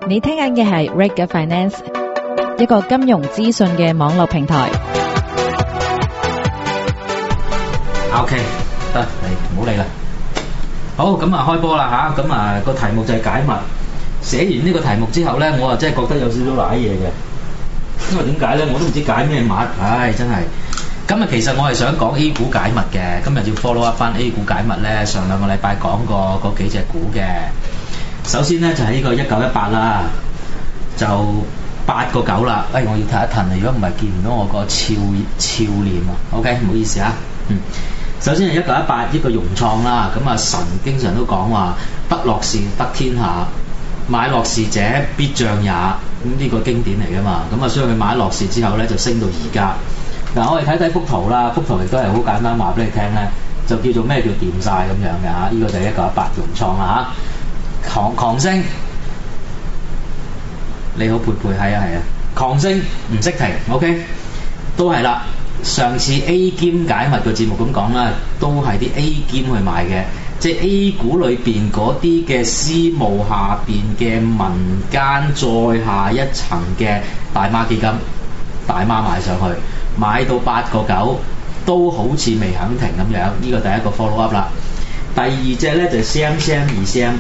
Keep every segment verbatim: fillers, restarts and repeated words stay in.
你聽緊嘅係 Reg Finance， 一個金融資訊嘅網絡平台。 OK， 得，你唔好理啦。好，咁啊開波啦嚇，咁啊個題目就係解密。寫完呢個題目之後咧，我啊真係覺得有少少賴嘢嘅，因為點解咧？我都唔知解咩密，唉真係。今日其實我係想講 A 股解密嘅，今日要 follow up 翻 A 股解密咧。上兩個禮拜講過嗰幾隻股嘅。首先咧就係呢個一九一八啦，就八個九啦。誒，我要睇一騰，如果唔係見唔到我個俏俏臉啊。OK， 唔好意思啊。嗯，首先係一九一八呢個融創啦。咁啊神經常都講話得樂視得天下，買樂視者必漲也。咁呢個經典嚟噶嘛。咁啊所以佢買樂視之後咧就升到而家。嗱，我哋睇睇幅圖啦，幅圖亦都係好簡單話俾你聽咧，就叫做咩叫掂晒咁樣嘅嚇。呢個就係一九一八融創啦嚇，狂狂升。你好，佩佩，係啊係啊，狂升唔識停 ，OK， 都係啦。上次 A 兼解密個節目咁講啦，都係啲 A 兼去買嘅，即係 A 股裏邊嗰啲嘅私募下邊嘅民間再下一層嘅大媽基金，大媽買上去。買到八個九都好似未肯停咁樣，呢、這個第一個 follow up 啦。第二隻咧就係 C M C M 二 C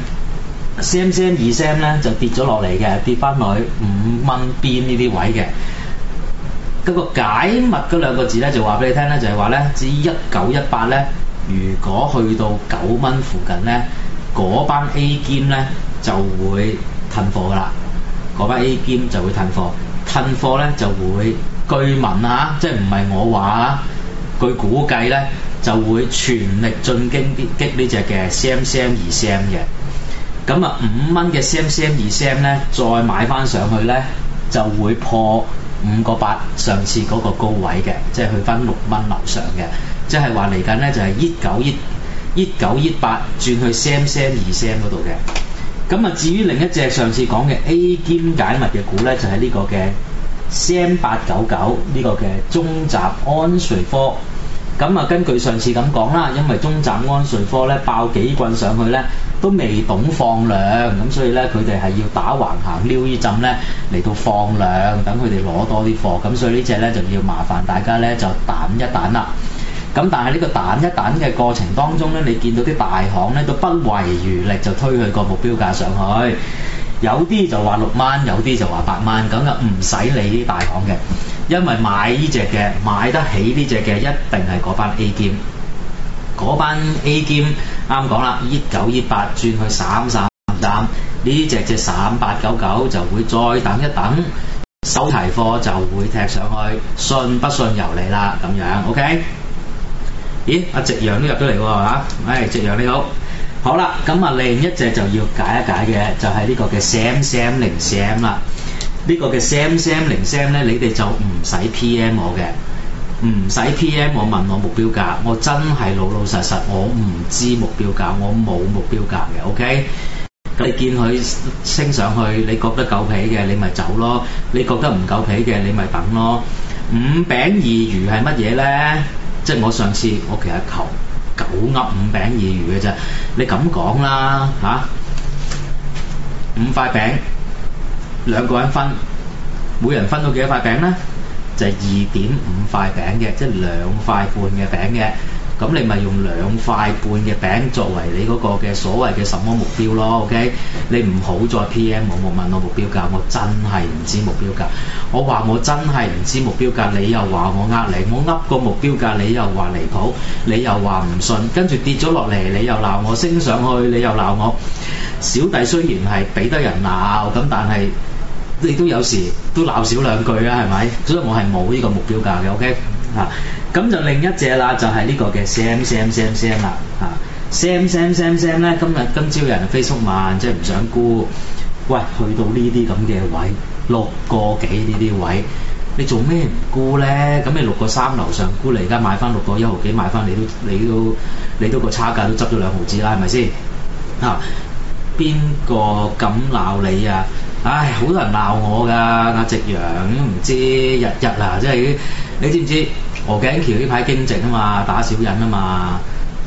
M，C M C M 二 C M 咧就跌咗落嚟嘅，跌翻落去五蚊邊呢啲位嘅。嗰、那個解密嗰兩個字咧就話俾你聽咧，就係話咧，至於一九一八咧，如果去到九蚊附近咧，嗰班 A 兼咧就會褪貨噶啦，嗰班 A 兼就會褪貨，褪貨咧就會。據聞啊，即係唔係我話啊？據估計咧，就會全力進擊擊呢隻嘅 C M C M 二 C M 嘅。咁啊，五蚊嘅 C M C M 二 C M 咧，再買翻上去咧，就會破五個八上次嗰個高位嘅，即係去翻六蚊樓上嘅。即係話嚟緊咧，就係一九一一九一八轉去 C M C M 二 C M 嗰度嘅。咁啊，至於另一隻上次講嘅 A 兼解密嘅股咧，就係、是、呢個嘅。C M 八九九呢個嘅中集安瑞科，咁啊根據上次咁講啦，因為中集安瑞科咧爆幾棍上去咧，都未懂放量，咁所以咧佢哋係要打橫行撩呢陣咧嚟到放量，等佢哋攞多啲貨，咁所以呢隻咧就要麻煩大家咧就彈一彈啦。咁但係呢個彈一彈嘅過程當中咧，你見到啲大行咧都不遺餘力就推佢個目標價上去。有啲就話六蚊，有啲就話八蚊，咁就唔使理啲大行嘅，因為買呢隻嘅買得起呢隻嘅一定係嗰班 A 兼，嗰班 A 兼啱講啦，一九一八轉去三三三，呢隻隻三八九九就會再等一等，手提貨就會踢上去，信不信由你啦，咁樣 OK？ 咦，阿夕陽都入咗嚟喎嚇，誒夕陽你好。好啦，咁啊另一隻就要解一解嘅，就係、是、呢個嘅 C M C M 零 C M 啦。呢、這個嘅 C M C M 零 C M 咧，你哋就唔使 P M 我嘅，唔使 P M 我問我目標價，我真係老老實實，我唔知目標價，我冇目標價嘅 ，OK？ 咁你見佢升上去，你覺得夠皮嘅，你咪走咯；你覺得唔夠皮嘅，你咪等咯。五餅二魚係乜嘢咧？即係我上次我其實求。九噏五餅二魚嘅啫，你咁講啦嚇，五塊餅兩個人分，每人分到幾多塊餅咧？就係二點五塊餅嘅，即係兩塊半嘅餅嘅。咁你咪用兩塊半嘅餅作為你嗰個嘅所謂嘅什麼目標咯 ？OK， 你唔好再 P M 我，冇問我目標價，我真係唔知目標價。我話我真係唔知目標價，你又話我呃你，我噏個目標價，你又話離譜，你又話唔信，跟住跌咗落嚟，你又鬧我，升上去，你又鬧我。小弟雖然係俾得人鬧，咁但係你都有時都鬧少兩句啊，係咪？所以我係冇呢個目標價嘅 ，OK 啊。咁就另一隻啦，就係、是、呢個嘅 C M C M C M C M 啦，嚇 C M C M C M C M 咧，今日今朝有人 Facebook 問，即係唔想沽，喂，去到呢啲咁嘅位，六個幾呢啲位，你做咩唔沽咧？咁你六個三樓上沽，你而家買翻六個一毫幾買翻，你都你都你都個差價都執咗兩毫子啦，係咪先？嚇，邊個咁鬧你啊？唉，好多人鬧我㗎，阿夕陽都唔知日日啊，即係你知唔知？鵝頸橋呢排驚靜啊嘛，打小人啊嘛，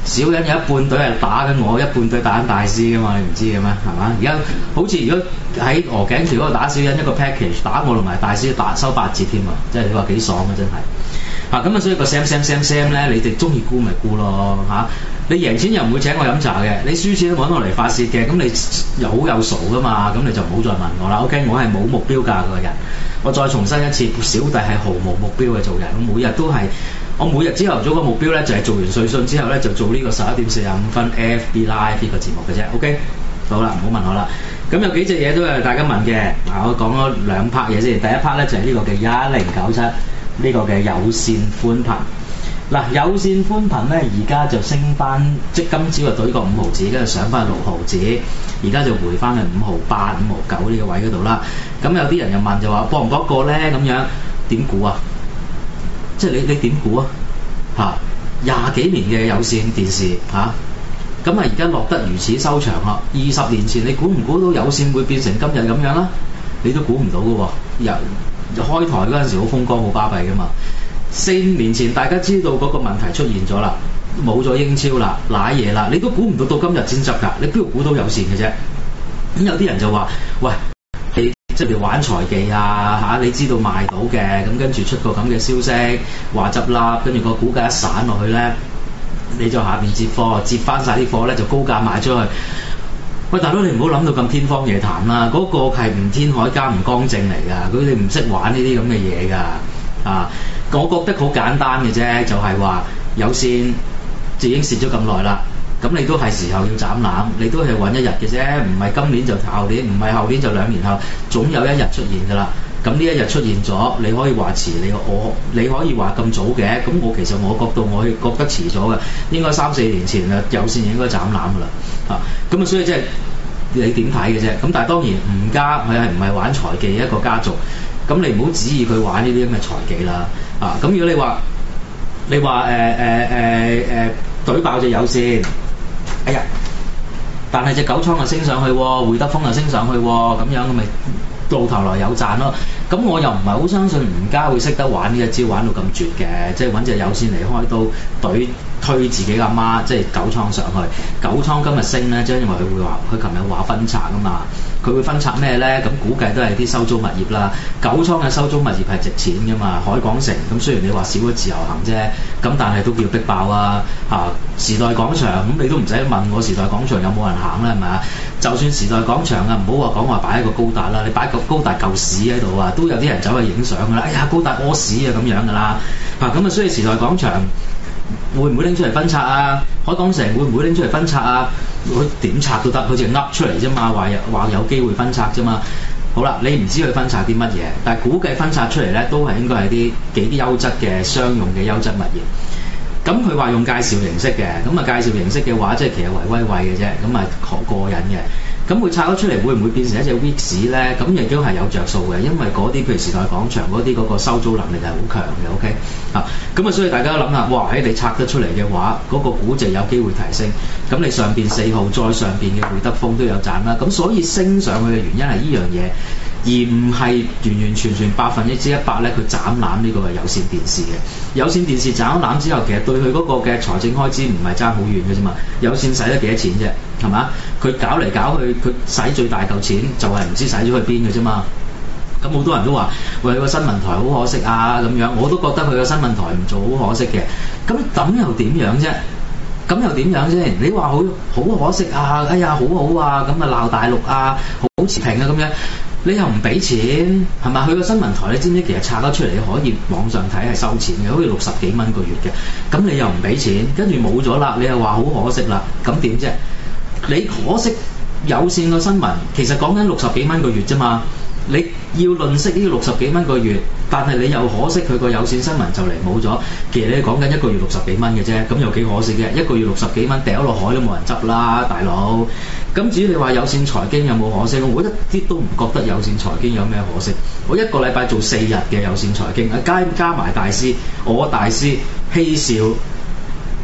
小人有一半隊係打緊我，一半隊打緊大師噶嘛，你唔知嘅咩？係嘛？而家好似如果喺鵝頸橋嗰度打小人一個 package， 打我同埋大師打收八折添啊！即係你話幾爽啊！真係啊咁啊，所以個 Sam Sam Sam Sam 咧，你哋中意沽咪沽咯嚇、啊！你贏錢又唔會請我飲茶嘅，你輸錢都揾我嚟發泄嘅，咁你又好有數噶嘛，咁你就唔好再問我啦。OK， 我係冇目標價個人，我再重申一次，小弟係毫無目標嘅做人，我每日都係。我每日朝頭早個目標咧，就係、是、做完瑞信之後咧，就做呢個十一點四十五分 F B Live 呢個節目嘅啫。OK， 好啦，唔好問我啦。咁有幾隻嘢都係大家問嘅。嗱，我講咗兩 part 嘢先。第一 part 咧就係、是、呢個嘅一零九七呢個嘅有線寬頻。嗱，有線寬頻咧而家就升翻，即今朝就對個五毫子，跟住上翻六毫子，而家就回翻去五毫八、五毫九呢個位嗰度啦。咁有啲人又問就話博唔博過咧？咁樣點估啊？即係你你點估啊？嚇，廿幾年嘅有線電視嚇，咁啊而家落得如此收場啦！二十年前你估唔估到有線會變成今日咁樣啦？你都估唔到嘅喎，由開台嗰陣時好風光好巴閉嘅嘛。四五年前大家知道嗰個問題出現咗啦，冇咗英超啦，瀨嘢啦，你都估唔到到今日先執㗎，你邊度估到有線嘅啫？咁有啲人就話：喂，你即係玩財技啊嚇、啊！你知道賣到嘅，咁跟住出個咁嘅消息話執笠，跟住個股價一散落去咧，你就下邊接貨，接翻晒啲貨咧就高價賣出去。喂，大佬你唔好諗到咁天方夜譚啦，嗰、那個係唔天海加唔乾淨嚟㗎，佢哋唔識玩呢啲咁嘅嘢㗎啊！我覺得好簡單嘅啫，就係、是、話有線就已經蝕咗咁耐啦。咁你都係時候要斬纜，你都係揾一日嘅啫，唔係今年就後年，唔係後年就兩年後，總有一日出現㗎啦。咁呢一日出現咗，你可以話遲，你我你可以話咁早嘅，咁我其實我角度我係覺得遲咗嘅，應該三四年前啊有線應該斬纜㗎啦。嚇、啊，咁啊所以即係你點睇嘅啫？咁但係當然吳家佢係唔係玩財技一個家族，咁你唔好指意佢玩呢啲咁嘅財技啦。啊，咁如果你話你話誒誒誒誒懟爆隻有線。哎呀！但係隻九倉就升上去喎，會德豐就升上去喎，咁樣咁咪到頭來有賺咯。咁我又唔係好相信吳家會識得玩呢一招玩到咁絕嘅，即係揾隻有線嚟開刀懟推自己阿媽，即係九倉上去。九倉今日升咧，即係因為佢會話，佢琴日話分拆啊嘛。佢會分拆咩咧？咁估計都係啲收租物業啦。九倉嘅收租物業係值錢㗎嘛，海港城咁雖然你話少咗自由行啫，咁但係都叫逼爆啊！嚇、啊，時代廣場咁你都唔使問我時代廣場有冇人行啦，係咪啊？就算時代廣場啊，唔好話講話擺一個高達啦，你擺個高達舊屎喺度啊，都有啲人走去影相㗎啦。哎呀，高達屙屎啊咁樣㗎啦。嚇，咁啊，所以時代廣場會唔會拎出嚟分拆啊？海港城會唔會拎出嚟分拆啊？佢點拆都得，佢淨係噏出嚟啫嘛，話有話有機會分拆啫嘛。好啦，你唔知佢分拆啲乜嘢，但係估計分拆出嚟咧，都係應該係啲幾啲優質嘅商用嘅優質物業。咁佢話用介紹形式嘅，咁啊介紹形式嘅話，即係其實維威惠嘅啫，咁啊過癮嘅。咁佢拆咗出嚟會唔會變成一隻 V I X 咧？咁亦都係有着數嘅，因為嗰啲譬如時代廣場嗰啲嗰個收租能力係好強嘅。OK 啊，咁啊所以大家諗下，哇喺你拆得出嚟嘅話，嗰、嗰個估值有機會提升。咁你上邊四號再上邊嘅會德豐都有賺啦。咁所以升上去嘅原因係呢樣嘢，而唔係完完全全百分之一百咧，佢斬纜呢個係有線電視嘅。有線電視斬咗纜之後，其實對佢嗰個嘅財政開支唔係爭好遠嘅啫嘛。有線使得幾多錢啫？係嘛？佢搞嚟搞去，佢使最大嚿錢就係唔知使咗去邊嘅啫嘛。咁好多人都話：喂，個新聞台好可惜啊咁樣。我都覺得佢個新聞台唔做好可惜嘅。咁咁又點樣啫？咁又點樣啫？你話好好可惜啊！哎呀，好好啊！咁啊鬧大陸啊，好持平啊咁樣。你又唔俾錢係咪？佢個新聞台你知唔知其實拆得出嚟可以網上睇係收錢嘅，好似六十幾蚊個月嘅。咁你又唔俾錢，跟住冇咗啦，你又話好可惜啦。咁點啫？你可惜有線個新聞其實講緊六十幾蚊個月啫嘛。你要吝嗇呢六十幾蚊個月，但係你又可惜佢個有線新聞就嚟冇咗。其實你講緊一個月六十幾蚊嘅啫，咁有幾可惜嘅？一個月六十幾蚊掉落海都冇人執啦，大佬。咁至於你話有線財經有冇可惜？我一啲都唔覺得有線財經有咩可惜。我一個禮拜做四日嘅有線財經，加加埋大師，我大師嬉笑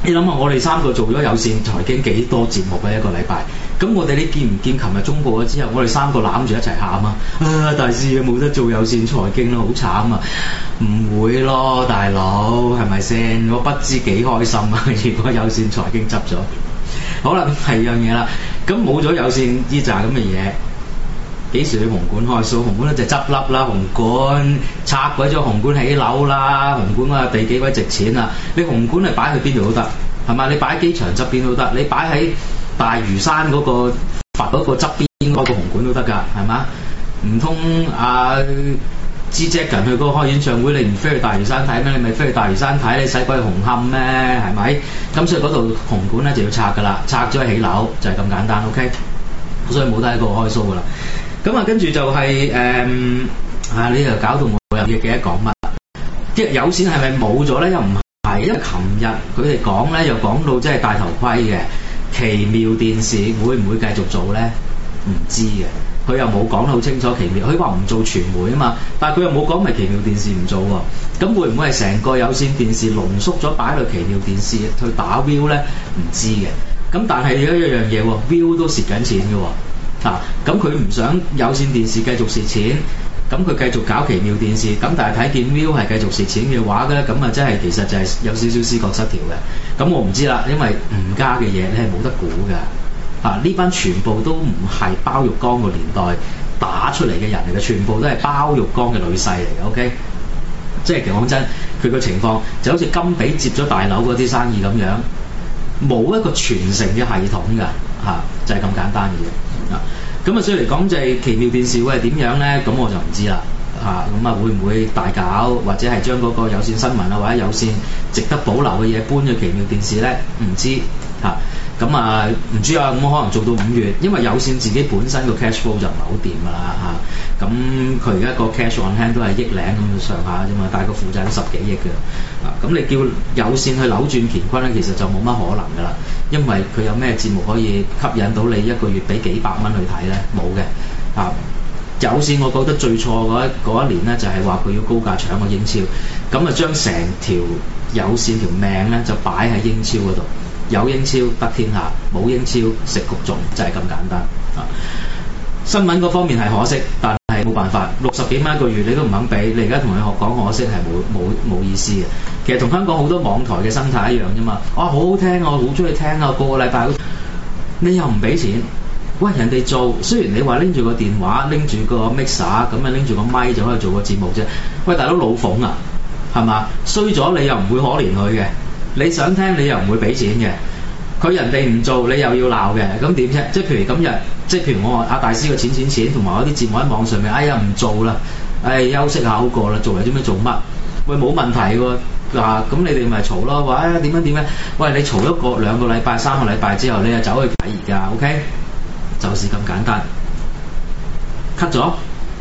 你諗下，我哋三個做咗有線財經幾多節目嘅一個禮拜，咁我哋你見唔見？琴日中報咗之後，我哋三個攬住一齊喊啊！啊，大師冇得做有線財經咯，好慘啊！唔會咯，大佬係咪先？我不知幾開心啊！如果有線財經執咗，好啦，咁第二樣嘢啦，咁冇咗有線呢扎咁嘅嘢。幾時去紅館開 show？紅館咧就執笠啦，紅館拆鬼咗，紅館起樓啦，紅館啊地幾鬼值錢啊！你紅館係擺去邊度都得，係嘛？你擺喺機場側邊都得，你擺喺大嶼山嗰、嗰個佛嗰個側邊嗰個紅館都得㗎，係嘛？唔通啊知隻人去嗰個開演唱會，你唔飛去大嶼山睇咩？你咪飛去大嶼山睇，你使鬼去紅磡咩？係咪？咁所以嗰度紅館咧就要拆㗎啦，拆咗起樓就係、係、咁簡單 ，OK？所以冇得喺嗰度開 show 㗎啦。咁啊，跟住就係、是、誒、嗯、啊！你又搞到我又唔記得講乜？即係有線係咪冇咗咧？又唔係，因為琴日佢哋講咧，又講到即係戴頭盔嘅奇妙電視會唔會繼續做咧？唔知嘅，佢又冇講得好清楚。奇妙，佢話唔做傳媒啊嘛，但係佢又冇講咪奇妙電視唔做喎。咁會唔會係成個有線電視濃縮咗擺落奇妙電視去打 view 咧？唔知嘅。咁但係有一樣嘢喎 ，view 都蝕緊錢嘅喎。嗱，咁佢唔想有線電視繼續蝕錢，咁佢繼續搞奇妙電視，咁但係睇見 Viu 係繼續蝕錢嘅話咧，咁啊真係其實就係有少少思覺失調嘅。咁我唔知啦，因為吳家嘅嘢你係冇得估㗎。啊，呢班全部都唔係包玉剛個年代打出嚟嘅人嚟嘅，全部都係包玉剛嘅女婿嚟嘅。OK，即係其實講真，佢個情況就好似金比接咗大樓嗰啲生意咁樣，冇一個傳承嘅系統㗎，嚇、啊、就係、是、咁簡單嘅嘢。啊，咁啊，所以嚟講就係奇妙電視會係點樣咧？咁我就唔知啦，嚇咁啊，會唔會大搞，或者係將嗰個有線新聞啊，或者有線值得保留嘅嘢搬去奇妙電視咧？唔知嚇，咁啊唔知啊，咁可能做到五月，因為有線自己本身個 cash flow 就唔係好掂㗎啦嚇，咁佢而家個 cash on hand 都係億零咁上下啫嘛，但係個負債都十幾億嘅，啊咁你叫有線去扭轉乾坤咧，其實就冇乜可能㗎啦。因為佢有咩節目可以吸引到你一個月俾幾百蚊去睇咧？冇嘅。啊，有線我覺得最錯嗰一嗰一年咧，就係話佢要高價搶個英超，咁啊將成條有線條命咧就擺喺英超嗰度，有英超得天下，冇英超食谷種，就係、是、咁簡單。啊，新聞嗰方面係可惜，但係冇辦法，六十幾蚊一個月你都唔肯俾，你而家同佢學講可惜係冇冇冇意思嘅。其實同香港好多網台嘅生態一樣啫嘛。啊，好好聽啊，我好中意聽啊，個個禮拜你又唔俾錢，喂人哋做，雖然你話拎住個電話，拎住個 mixer 咁樣拎住個咪就可以做個節目啫。喂大佬老馮啊，係嘛？衰咗你又唔會可憐佢嘅，你想聽你又唔會俾錢嘅。佢人哋唔做，你又要鬧嘅，咁點啫？即係譬如今日，即係譬如我話阿大師個錢錢錢，同埋我啲節目喺網上面，哎呀唔做啦，哎休息下好過啦，做嚟做咩做乜？喂冇問題喎，嗱咁你哋咪嘈咯，話哎點樣點樣？喂你嘈一個兩個禮拜、三個禮拜之後，你就走去睇而家 ，OK？就是咁簡單。cut 咗。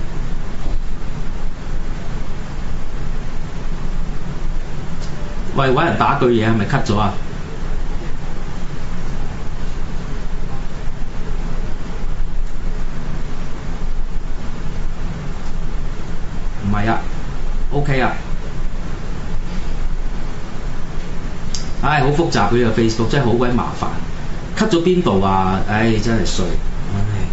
喂揾人打句嘢係咪 cut 咗啊？唔係啊 ，OK 啊，唉，好複雜佢呢個 Facebook 真係好鬼麻煩 ，cut 咗邊度啊？唉，真係衰，唉，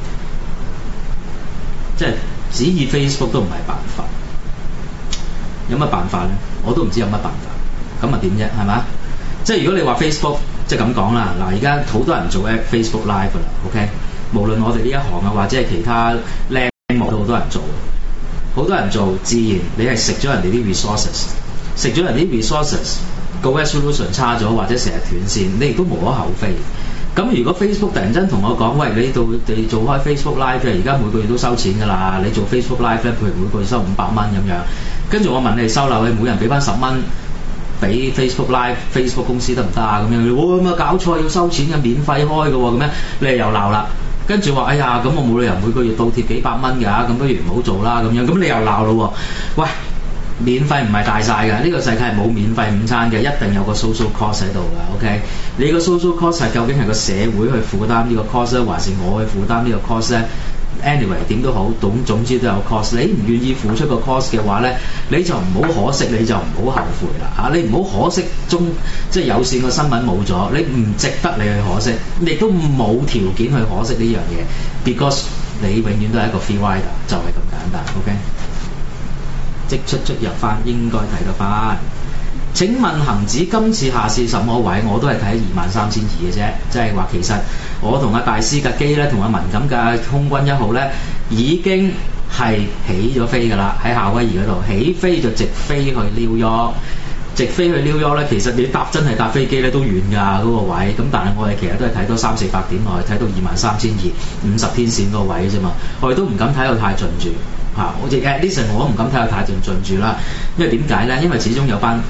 即係指意 Facebook 都唔係辦法，有乜辦法咧？我都唔知有乜辦法，咁啊點啫？係嘛？即係如果你話 Facebook 即係咁講啦，嗱而家好多人做 Facebook Live 㗎啦 ，OK， 無論我哋呢一行啊，或者係其他靚模都好多人做。好多人做，自然你係食咗人哋啲 resources， 食咗人啲 resources， 個 resolution 差咗或者成日斷線，你亦都無可厚非。咁如果 Facebook 突然間同我講，喂你到你做開 Facebook Live 嘅，而家每個月都收錢㗎啦，你做 Facebook Live 咧，譬如每個月收五百蚊咁樣，跟住我問你哋收樓，你每人俾翻十蚊俾 Facebook Live，Facebook 公司得唔得啊？咁樣，哇咁啊搞錯要收錢嘅，免費開嘅喎，咁樣你哋又鬧啦。跟住話，哎呀，咁我冇理由每個月倒貼幾百蚊㗎，咁不如唔好做啦咁樣。咁你又鬧咯喎，喂，免費唔係大晒㗎，呢個世界係冇免費午餐嘅，一定有個 social cost 喺度㗎。OK， 你個 social cost 係究竟係個社會去負擔呢個 cost 咧，還是我去負擔呢個 cost 咧？ anyway 點都好，總總之都有 cost。你唔願意付出個 cost 嘅話咧，你就唔好可惜，你就唔好後悔啦嚇。你唔好可惜中即係有線個新聞冇咗，你唔值得你去可惜，你亦都冇條件去可惜呢樣嘢 ，because 你永遠都係一個 free rider，就係咁簡單。OK， 即出出入翻應該睇得翻。請問恒指今次下試什麼位？我都係睇二萬三千二嘅啫，即係話其實我同阿大師嘅機咧，同阿文錦嘅空軍一號咧，已經係起咗飛㗎啦，喺夏威夷嗰度起飛就直飛去紐約，直飛去紐約咧，其實你搭真係搭飛機咧都遠㗎嗰個位，咁但係我哋其實都係睇多三四百點落去，睇到二萬三千二五十天線嗰個位啫嘛，我哋都唔敢睇到太盡住嚇，我亦 at least 我都唔敢睇到太盡盡住啦，因為點解咧？因為始終有班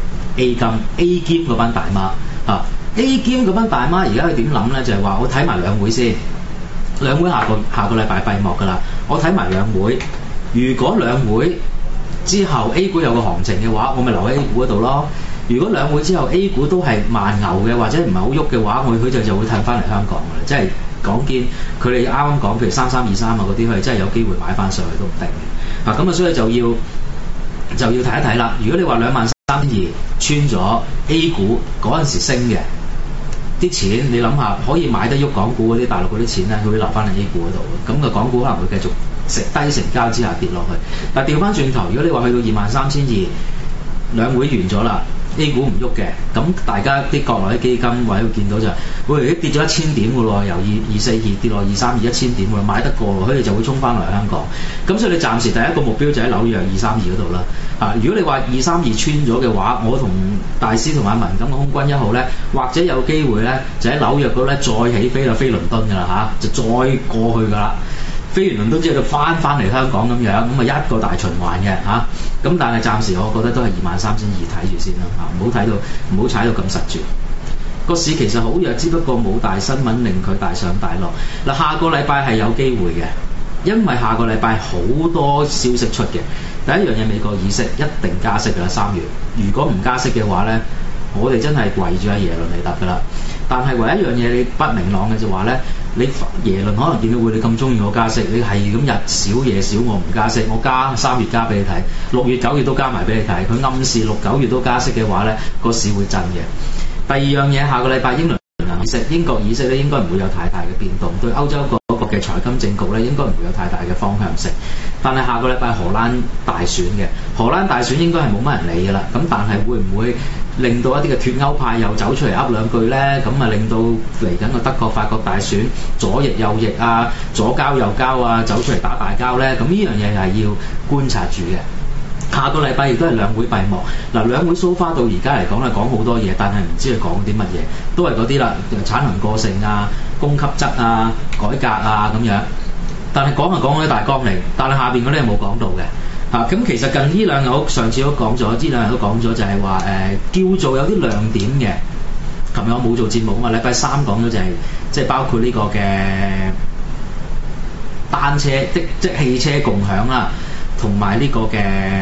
A 金 A 兼嗰班大媽啊 A 兼嗰班大媽而家佢點諗咧？就係、是、話我睇埋兩會先，兩會下個下個禮拜閉幕㗎啦。我睇埋兩會，如果兩會之後 A 股有個行情嘅話，我咪留喺 A 股嗰度咯。如果兩會之後 A 股都係慢牛嘅，或者唔係好喐嘅話，我佢就就會褪翻嚟香港㗎啦。即係講見佢哋啱啱講，譬如三三二三啊嗰啲，佢哋真係有機會買翻上去都唔定嘅。啊咁啊，所以就要就要睇一睇啦。如果你話兩萬三千二穿咗 A 股嗰陣時升嘅啲錢，你諗下可以買得喐港股嗰啲大陸嗰啲錢咧，佢會留翻嚟 A 股嗰度嘅，咁個港股可能會繼續食低成交之下跌落去。但係調翻轉頭，如果你話去到二萬三千二，兩會完咗啦 ，A 股唔喐嘅，咁大家啲國內啲基金或者會見到就係、是，喂，已經跌咗一千點嘅咯，由二二四二跌落二三二一千點嘅，買得過，佢哋就會衝翻嚟香港。咁所以你暫時第一個目標就喺紐約二三二嗰度啦。啊，如果你話二三二穿咗嘅話，我同大師同阿文咁嘅空軍一號咧，或者有機會咧，就喺紐約嗰度咧再起飛就飛倫敦㗎啦嚇，就再過去㗎啦。飛完倫敦之後就翻翻嚟香港咁樣，咁啊一個大循環嘅嚇。咁、啊、但係暫時我覺得都係二萬三千二睇住先啦嚇，唔好睇到唔好踩到咁實住。個市其實好弱，只不過冇大新聞令佢大上大落。嗱，下個禮拜係有機會嘅，因為下個禮拜好多消息出嘅。第一樣嘢，美國議息一定加息㗎啦，三月。如果唔加息嘅話咧，我哋真係圍住阿耶倫嚟揼㗎啦。但係唯一一樣嘢你不明朗嘅就話咧，你耶倫可能見到會你咁中意我加息，你係咁日少夜少我唔加息，我加三月加俾你睇，六月九月都加埋俾你睇。佢暗示六九月都加息嘅話咧，個市會震嘅。第二樣嘢，下個禮拜英倫議息，英國議息咧應該唔會有太大嘅變動，對歐洲嗰個嘅財金政局咧應該唔會有太大嘅方向性。但係下個禮拜荷蘭大選嘅，荷蘭大選應該係冇乜人理㗎啦。咁但係會唔會令到一啲嘅脫歐派又走出嚟噏兩句咧？咁啊令到嚟緊個德國、法國大選左翼右翼啊，左交右交啊，走出嚟打大交咧？咁呢樣嘢係要觀察住嘅。下個禮拜亦都係兩會閉幕。嗱，兩會 so far 到而家嚟講咧，講好多嘢，但係唔知佢講啲乜嘢，都係嗰啲啦，產能過剩啊、供給側啊、改革啊咁樣。但係講係講嗰啲大綱嚟，但係下邊嗰啲係冇講到嘅嚇。咁、啊、其實近呢兩日我上次都講咗，呢兩日都講咗，就係話誒叫做有啲亮點嘅。琴日我冇做節目啊嘛，禮拜三講咗就係即係包括呢個嘅單車的即係汽車共享啦。同埋呢個嘅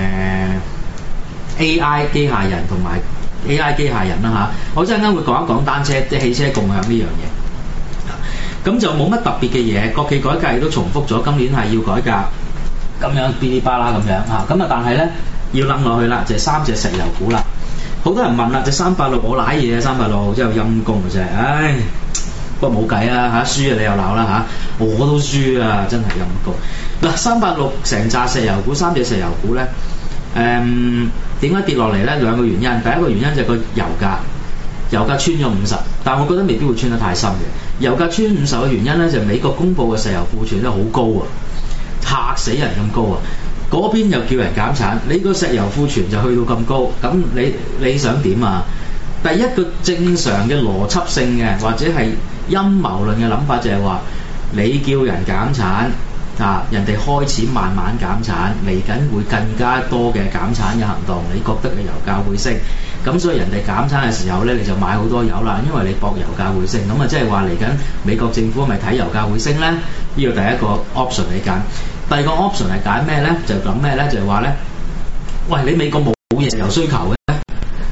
A I 機械人同埋 A I 機械人啦嚇，我陣間會講一講單車即係汽車共享呢樣嘢。咁就冇乜特別嘅嘢，國企改革亦都重複咗，今年係要改革咁樣嗶哩吧啦咁樣嚇。咁啊，但係咧要諗落去啦，就係、是、三隻石油股啦。好多人問啦，隻三八六我賴嘢啊，三八六真係陰公嘅啫，唉。不過冇計啊嚇，輸啊你又鬧啦嚇，我都輸啊，真係陰公。嗱，三八六成紮石油股，三隻石油股咧，誒點解跌落嚟咧？兩個原因，第一個原因就係個油價，油價穿咗五十，但係我覺得未必會穿得太深嘅。油價穿五十嘅原因咧，就係、美國公布嘅石油庫存咧好高啊，嚇死人咁高啊！嗰邊又叫人減產，你個石油庫存就去到咁高，咁你你想點啊？第一個正常嘅邏輯性嘅或者係陰謀論嘅諗法就係話，你叫人減產啊，人哋開始慢慢減產，嚟緊會更加多嘅減產嘅行動，你覺得嘅油價會升，咁所以人哋減產嘅時候咧，你就買好多油啦，因為你博油價會升，咁啊即係話嚟緊美國政府咪睇油價會升咧？呢個第一個 option 你揀，第二個 option 係揀咩咧？就諗咩咧？就係話咧，喂，你美國冇嘢石油需求嘅。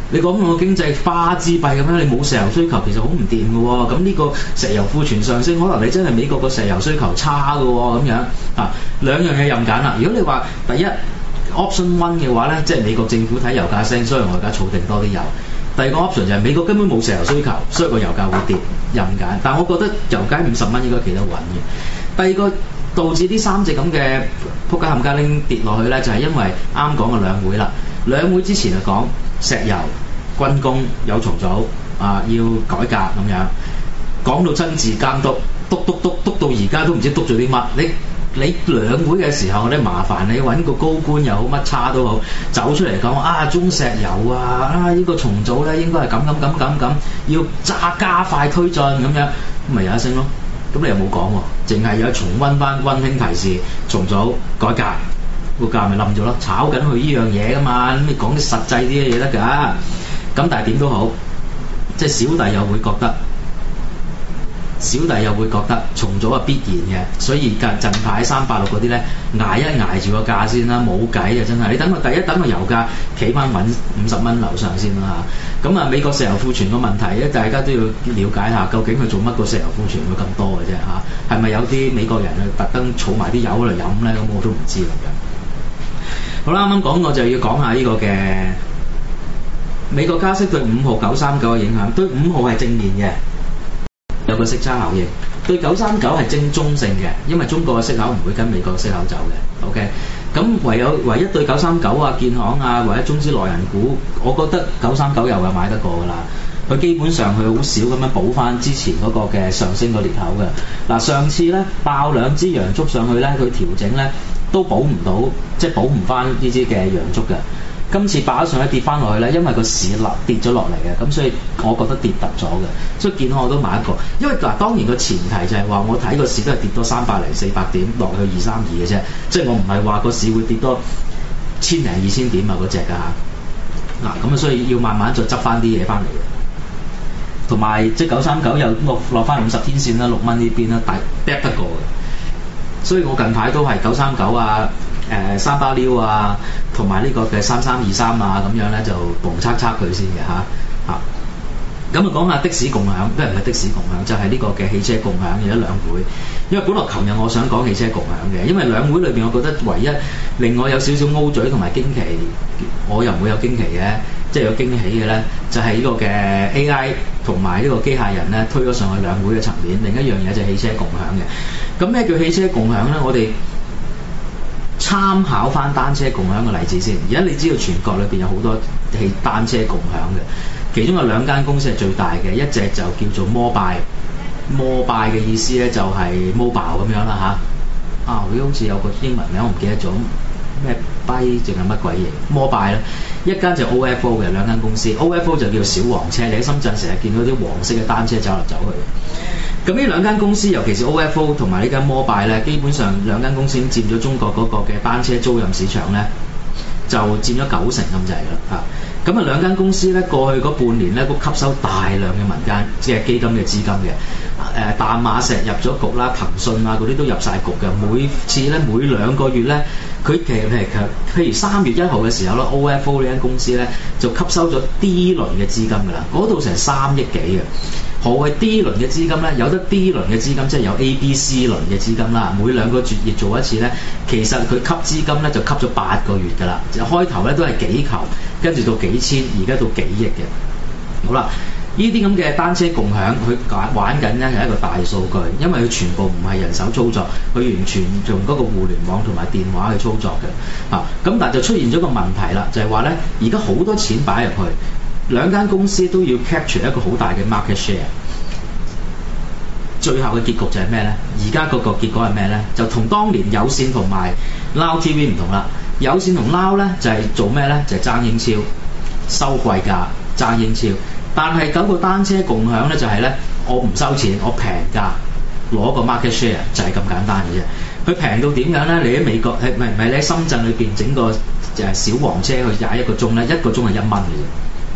你講個經濟花之幣咁樣，你冇石油需求其實好唔掂嘅喎。咁呢個石油庫存上升，可能你真係美國個石油需求差嘅喎咁樣啊。兩樣嘢任揀啦。如果你話第一 option one 嘅話咧，即係美國政府睇油價升，所以我而家儲定多啲油。第二個 option 就係美國根本冇石油需求，所以個油價會跌，任揀。但我覺得油價五十蚊應該企得穩嘅。第二個導致呢三隻咁嘅仆街冚家拎跌落去咧，就係、是、因為啱講嘅兩會啦。兩會之前就講石油、軍工有重組啊，要改革咁樣，講到親自監督，督督督督到而家都唔知督咗啲乜。你你兩會嘅時候咧，麻煩你揾個高官又好，乜叉都好，走出嚟講啊，中石油啊，啊呢、呢個重組咧應該係咁咁咁咁咁，要加加快推進咁樣，咪有一聲咯。咁你又冇講喎，淨係有重溫翻溫馨提示，重組改革，個價咪冧咗咯，炒緊佢依樣嘢噶嘛，咁你講啲實際啲嘅嘢得㗎。咁但係點都好，即係小弟又會覺得，小弟又會覺得重組係必然嘅，所以近近排三百六嗰啲咧捱一捱住個價先啦，冇計啊真係。你等佢第一等個油價企翻穩五十蚊樓上先啦嚇。咁啊美國石油庫存個問題咧，大家都要了解下，究竟佢做乜個石油庫存會咁多嘅啫嚇？係咪有啲美國人啊特登儲埋啲油嚟飲咧？咁我都唔知咁樣。好啦，啱啱講我就要講下呢個嘅美國加息對五號九三九嘅影響，對五號係正面嘅。有個息差效應，對九三九係正中性嘅，因為中國嘅息口唔會跟美國嘅息口走嘅。OK，咁唯有唯一對九三九啊、建行啊或者中資內銀股，我覺得九三九又係買得過㗎啦。佢基本上佢好少咁樣補翻之前嗰個嘅上升個裂口嘅。嗱，上次咧爆兩支陽燭上去咧，佢調整咧都補唔到，即係補唔翻呢支嘅陽燭嘅。今次爆咗上去跌翻落去咧，因為個市落跌咗落嚟嘅，咁所以我覺得跌突咗嘅，所以建行我都買一個。因為嗱，當然個前提就係話我睇個市都係跌多三百零四百點落去二三二嘅啫，即係我唔係話個市會跌多千零二千點啊嗰隻㗎嚇。嗱咁啊，所以要慢慢再執翻啲嘢翻嚟嘅。同埋即係九三九又落落翻五十天線啦，六蚊呢邊啦，大跌得過嘅。所以我近排都係九三九啊。誒三巴溜啊，同埋呢個嘅三三二三啊，咁樣咧就嘣測測佢先嘅嚇嚇。咁啊講下的士共享，都唔係的士共享，就係、是、呢個嘅汽車共享嘅一兩會。因為本來琴日我想講汽車共享嘅，因為兩會裏邊我覺得唯一令我有少少 O 嘴同埋驚奇，我又唔會有驚奇嘅，即係有驚喜嘅咧，就係、是、呢個嘅 A I 同埋呢個機械人咧推咗上去兩會嘅層面。另一樣嘢就係汽車共享嘅。咁咩叫汽車共享咧？我哋參考翻單車共享嘅例子先。而家你知道全國裏邊有好多汽單車共享嘅，其中有兩間公司係最大嘅，一隻就叫做摩拜。摩拜嘅意思咧就係 mobile 咁樣啦嚇。啊，佢好似有個英文名我唔記得咗，咩 Buy 定係乜鬼嘢？摩拜咧，一間就 O F O 嘅，兩間公司。O F O 就叫小黃車，你喺深圳成日見到啲黃色嘅單車走嚟走去。咁呢兩間公司，尤其是 O F O 同埋呢間摩拜咧，基本上兩間公司已經佔咗中國嗰個嘅單車租賃市場咧，就佔咗九成咁滯啦嚇。咁啊兩間公司咧，過去嗰半年咧都吸收大量嘅民間即係基金嘅資金嘅。誒、呃、淡馬錫入咗局啦，騰訊啊嗰啲都入晒局嘅。每次咧每兩個月咧，佢其實譬如譬如三月一號嘅時候咧 ，O F O 呢間公司咧就吸收咗 D 輪嘅資金㗎啦，嗰度成三億幾嘅。何謂 D 輪嘅資金咧？有得 D 輪嘅資金，即係有 A、B、C 輪嘅資金啦。每兩個月做一次咧，其實佢吸資金咧就吸咗八個月㗎啦。就開頭咧都係幾球，跟住到幾千，而家到幾億嘅。好啦，呢啲咁嘅單車共享，佢玩緊咧係一個大數據，因為佢全部唔係人手操作，佢完全用嗰個互聯網同埋電話去操作嘅。啊，咁但係就出現咗個問題啦，就係話咧，而家好多錢擺入去。兩間公司都要 capture 一個好大嘅 market share， 最後嘅結局就係咩呢？而家嗰個結果係咩呢？就同當年有線同埋 Now T V 唔同啦。有線同 Now 呢就係、是、做咩呢？就係、是、爭英超，收貴價爭英超。但係嗰個單車共享呢，就係、是、呢：我唔收錢，我平價攞個 market share 就係咁簡單嘅啫。佢平到點樣呢？你喺美國係唔係唔係你喺深圳裏邊整個誒小黃車去踩一個鐘呢？一個鐘係一蚊嘅啫。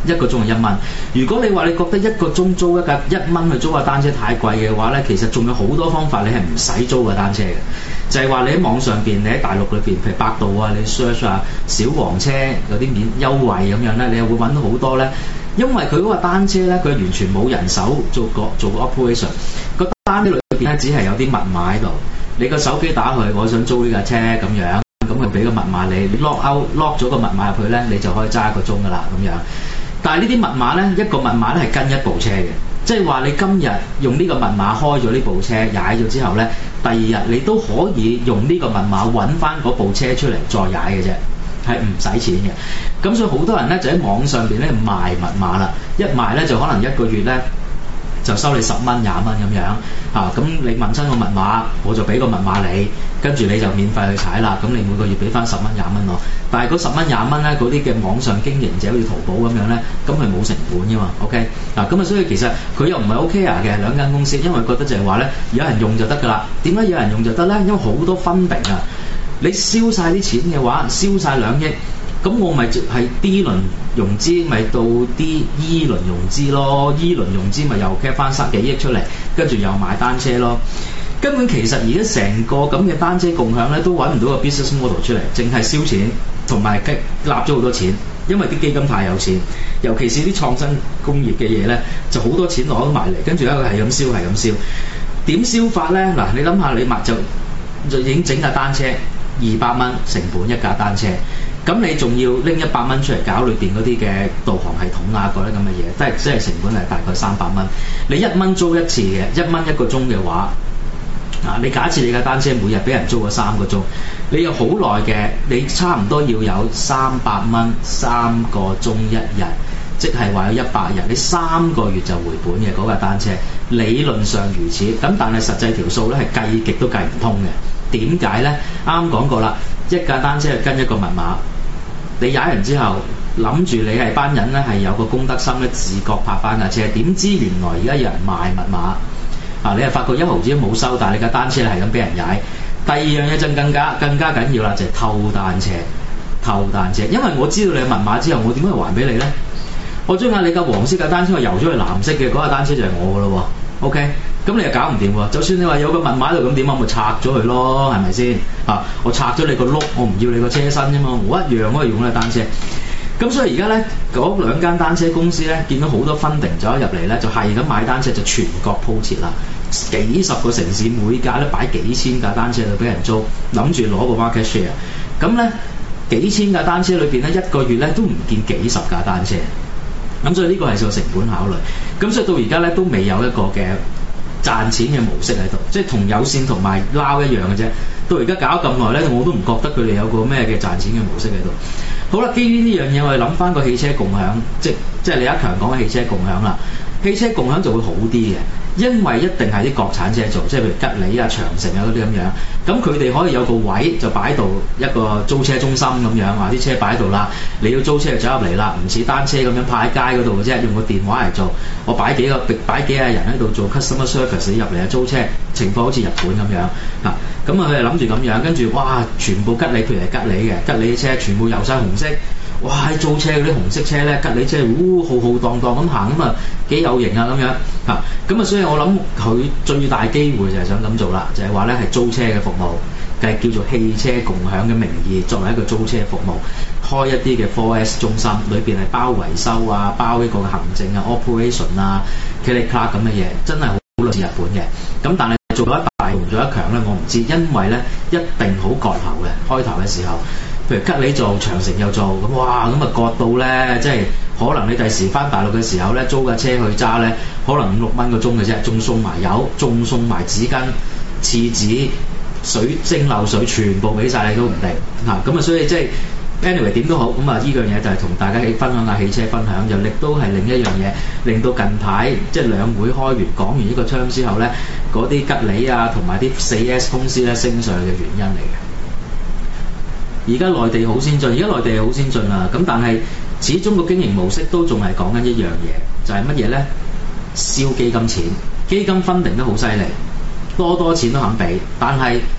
一個鐘係一蚊。如果你話你覺得一個鐘租一架一蚊去租架單車太貴嘅話咧，其實仲有好多方法你係唔使租架單車嘅。就係話你喺網上邊，你喺大陸裏邊，譬如百度啊，你 search 啊小黃車有啲免優惠咁樣咧，你又會揾到好多咧。因為佢嗰個單車咧，佢完全冇人手做個做個 operation。個單車裏邊咧，只係有啲密碼喺度。你個手機打去，我想租呢架車咁樣，咁佢俾個密碼你，你 lock out lock 咗個密碼入去咧，你就可以揸一個鐘噶啦咁樣。但係呢啲密碼咧，一個密碼咧係跟一部車嘅，即係話你今日用呢個密碼開咗呢部車，踩咗之後咧，第二日你都可以用呢個密碼揾翻嗰部車出嚟再踩嘅啫。係唔使錢嘅，咁所以好多人咧就喺網上邊咧賣密碼啦，一賣咧就可能一個月咧就收你十蚊廿蚊咁樣嚇，咁、啊、你問親個密碼，我就俾個密碼你，跟住你就免費去踩啦，咁你每個月俾翻十蚊廿蚊我，但係嗰十蚊廿蚊咧嗰啲嘅網上經營者好似淘寶咁樣咧，咁係冇成本噶嘛 ，OK 嗱，咁啊所以其實佢又唔係 OK 啊嘅兩間公司，因為覺得就係話咧有人用就得㗎啦，點解有人用就得咧？因為好多分定啊。你燒晒啲錢嘅話，燒晒兩億，咁我咪係 D 輪融資，咪到啲 E 輪融資咯 ，E 輪融資咪又 cap 翻十幾億出嚟，跟住又買單車咯。根本其實而家成個咁嘅單車共享咧，都揾唔到個 business model 出嚟，淨係燒錢同埋積立咗好多錢，因為啲基金太有錢，尤其是啲創新工業嘅嘢咧，就好多錢攞埋嚟，跟住咧佢係咁燒係咁燒。點燒法咧？嗱，你諗下，你買就就已經整架單車。二百蚊成本一架單車，咁你仲要拎一百蚊出嚟搞裏邊嗰啲嘅導航系統啊，嗰啲咁嘅嘢，都係即係成本係大概三百蚊。你一蚊租一次嘅，一蚊一個鐘嘅話，啊，你假設你架單車每日俾人租個三個鐘，你有好耐嘅，你差唔多要有三百蚊三個鐘一日，即係話有一百日，你三個月就回本嘅嗰架單車，理論上如此，咁但係實際條數咧係計極都計唔通嘅。點解呢？啱啱講過啦，一架單車係跟一個密碼，你踩完之後，諗住你係班人咧係有個公德心咧，自覺拍翻架車，點知原來而家有人賣密碼，啊！你係發覺一毫子都冇收，但係你架單車係咁俾人踩。第二樣嘢就更加更加緊要啦，就係、是、偷單車，偷單車，因為我知道你嘅密碼之後，我點解還俾你呢？我將架你架黃色架單車我油咗去藍色嘅嗰架單車就係我噶咯喎 ，OK？咁你又搞唔掂喎，就算你話有個密碼喺度咁點啊，咪拆咗佢咯，係咪先？啊，我拆咗你個轆，我唔要你個車身啫嘛，我一樣可以用呢架單車。咁所以而家咧，嗰兩間單車公司咧，見到好多分定咗入嚟咧，就係咁買單車就全國鋪設啦，幾十個城市每架咧擺幾千架單車就俾人租，諗住攞個 market share。咁咧幾千架單車裏邊咧，一個月咧都唔見幾十架單車。咁所以呢個係個成本考慮。咁所以到而家咧都未有一個嘅賺錢嘅模式喺度，即係同有線同埋撈一樣嘅啫。到而家搞咁耐咧，我都唔覺得佢哋有個咩嘅賺錢嘅模式喺度。好啦，基於呢樣嘢，我哋諗翻個汽車共享，即即係李克強講嘅汽車共享啦。汽車共享就會好啲嘅，因為一定係啲國產車做，即係譬如吉利啊、長城啊嗰啲咁樣。咁佢哋可以有個位就擺到一個租車中心咁樣，話啲車擺喺度啦，你要租車就走入嚟啦，唔似單車咁樣泊喺街嗰度嘅啫，用個電話嚟做。我擺幾個擺幾廿人喺度做 customer service， 你入嚟啊租車，情況好似日本咁樣嗱。咁啊佢哋諗住咁樣，跟住哇，全部吉利，譬如係吉利嘅吉利嘅車，全部油晒紅色。哇！租車嗰啲紅色車咧，吉利車，嗚浩浩蕩蕩咁行咁啊，幾有型啊咁樣嚇。咁啊，所以我諗佢最大機會就係想咁做啦，就係話咧係租車嘅服務，係叫做汽車共享嘅名義，作為一個租車服務，開一啲嘅 四 S 中心，裏邊係包維修啊，包一個行政啊 operation 啊 click clack 咁嘅嘢，真係好類似日本嘅。咁但係做咗一大同做一強咧，我唔知，因為咧一定好割喉嘅開頭嘅時候。譬如吉利做，長城又做，咁哇，咁啊割到咧，即係可能你第時翻大陸嘅時候咧，租架車去揸咧，可能五六蚊個鐘嘅啫，仲送埋油，仲送埋紙巾、廁紙、水蒸餾水，全部俾晒你都唔定嚇。咁啊，所以即係 anyway 點都好，咁啊，呢樣嘢就係同大家分享下汽車分享，又亦都係另一樣嘢，令到近排即係兩會開完講完呢個 term 之後咧，嗰啲吉利啊同埋啲四 S 公司咧升上嘅原因嚟嘅。而家內地好先進，而家內地係好先進啊！咁但係始終個經營模式都仲係講緊一樣嘢，就係乜嘢咧？燒基金錢，基金分定得好犀利，多多錢都肯俾，但係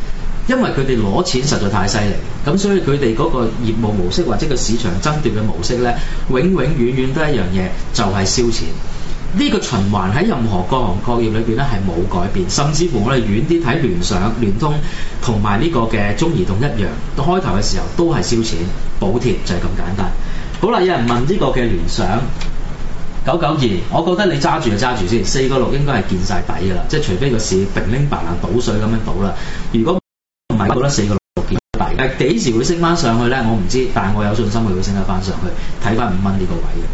因為佢哋攞錢實在太犀利，咁所以佢哋嗰個業務模式或者個市場爭奪嘅模式咧，永永遠遠都係一樣嘢，就係燒錢。呢個循環喺任何各行各業裏邊咧係冇改變，甚至乎我哋遠啲睇聯想、聯通同埋呢個嘅中移動一樣，到開頭嘅時候都係燒錢補貼，就係咁簡單。好啦，有人問呢個嘅聯想九九二，我覺得你揸住就揸住先，四個六應該係見晒底㗎啦，即係除非個市平拎白爛倒水咁樣倒啦。如果唔係，覺得四個六見底，但係幾時會升翻上去咧？我唔知，但係我有信心佢會升得翻上去，睇翻五蚊呢個位嘅。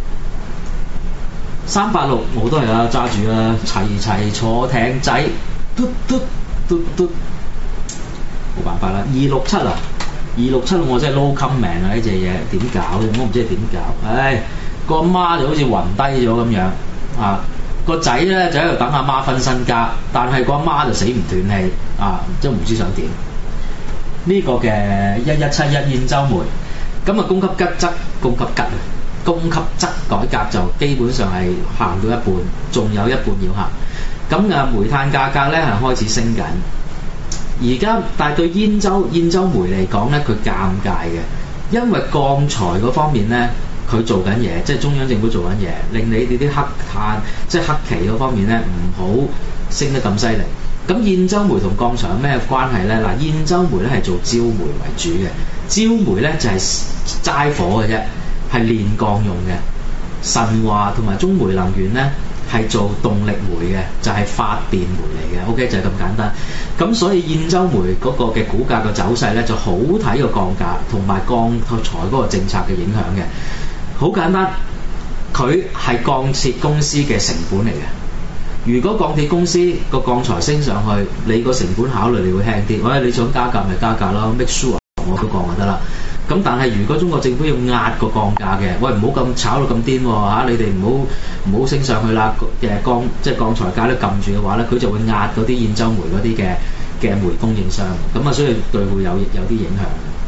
三八六我都係啦，揸住啦，齊齊坐艇仔，嘟嘟嘟嘟，冇辦法啦。二六七啊，二六七我真係撈襟命啊！呢隻嘢點搞啫？我唔知係點搞。唉，個阿媽就好似暈低咗咁樣啊！個仔咧就喺度等阿媽分身家，但係個阿媽就死唔斷氣啊！即係唔知想點。呢、這個嘅一一七一兗州煤，咁啊供給側側供給側啊！供給側改革就基本上係行到一半，仲有一半要行。咁啊，煤炭價格咧係開始升緊。而家但係對兗州兗州煤嚟講咧，佢尷尬嘅，因為鋼材嗰方面咧，佢做緊嘢，即係中央政府做緊嘢，令你哋啲黑炭即係黑期嗰方面咧唔好升得咁犀利。咁兗州煤同鋼材有咩關係咧？嗱，兗州煤咧係做焦煤為主嘅，焦煤咧就係齋火嘅啫。係煉鋼用嘅，神華同埋中煤能源咧係做動力煤嘅，就係、是、發電煤嚟嘅。OK 就係咁簡單。咁所以兗州煤嗰個嘅股價嘅走勢咧就好睇個鋼價同埋鋼材嗰個政策嘅影響嘅。好簡單，佢係鋼鐵公司嘅成本嚟嘅。如果鋼鐵公司個鋼材升上去，你個成本考慮你會輕啲。喂，你想加價咪加價咯 ，make sure 我都講就得啦。咁但係如果中國政府要壓個鋼價嘅，喂，唔好咁炒到咁癲喎嚇，你哋唔好唔好升上去啦，誒鋼即係鋼材價都撳住嘅話咧，佢就會壓嗰啲兗州煤嗰啲嘅嘅煤供應商，咁啊所以對會有有啲影響。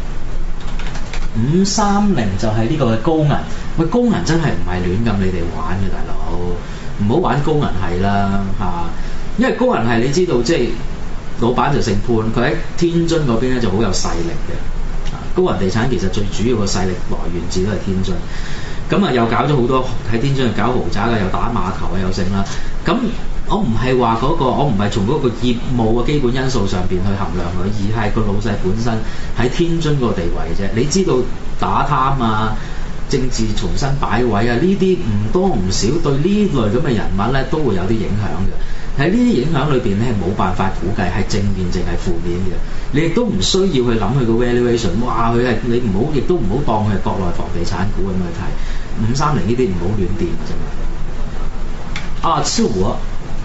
五三零就係呢個嘅高銀，喂，高銀真係唔係亂咁你哋玩嘅，大佬，唔好玩高銀係啦嚇，因為高銀係你知道即係老闆就姓潘，佢喺天津嗰邊咧就好有勢力嘅。高銀地產其實最主要嘅勢力來源自都係天津，咁啊又搞咗好多喺天津又搞豪宅嘅，又打碼頭啊，又剩啦。咁我唔係話嗰個，我唔係從嗰個業務嘅基本因素上邊去衡量佢，而係個老細本身喺天津個地位啫。你知道打貪啊、政治重新擺位啊，呢啲唔多唔少對呢類咁嘅人物咧都會有啲影響嘅。喺呢啲影響裏邊咧係冇辦法估計係正面定係負面嘅，你亦都唔需要去諗佢個 valuation， 哇佢係你唔好，亦都唔好當佢係國內房地產股咁去睇。五三零呢啲唔好亂掂嘅啫嘛。啊，超和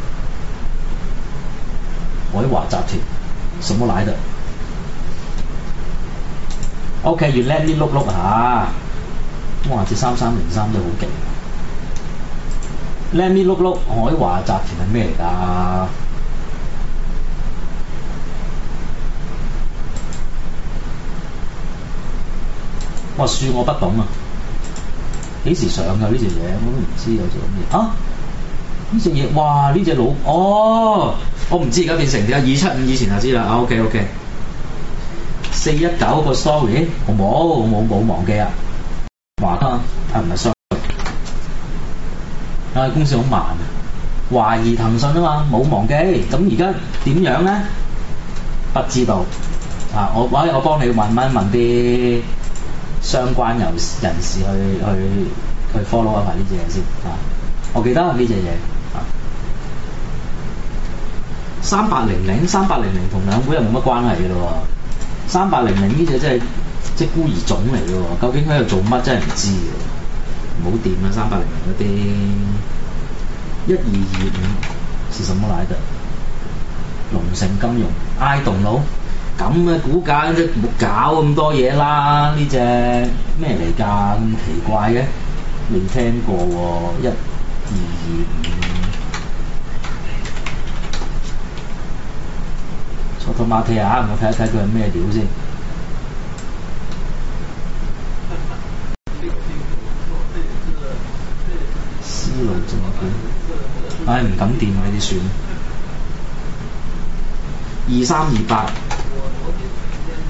海華集團，什麼來的 ？OK，要 let me look look 下。哇！隻三三零三都好勁。Let me look look 海華集團係咩嚟㗎？我恕我不懂啊！幾時上㗎呢隻嘢？我都唔知有隻咩啊！呢隻嘢，哇！呢隻老哦，我唔知而家變成點啊！二七五以前就知啦。啊 OK OK， 四一九個 story， 我冇我冇冇忘記啊！華啊唔係 sorry。啊！公司好慢啊，懷疑騰訊啊嘛，冇忘記。咁而家點樣咧？不知道啊！我我我幫你問一問啲相關人人士去去去 follow 一下呢隻嘢先啊！我記得呢隻嘢啊，三八零零三八零零同兩會又冇乜關係嘅咯喎。三八零零呢隻真係即係孤兒種嚟嘅喎，究竟佢喺度做乜真係唔知嘅。唔好掂啦，三百零零嗰啲一二二五是什麼來的？龍盛金融 I don't know，咁嘅股價即係冇搞咁多嘢啦！呢隻咩嚟㗎？咁奇怪嘅，未聽過喎。一二二五，坐拖馬踢下，我睇一睇佢係咩料先。絲路證券，唉唔敢掂啊！呢啲算二三二八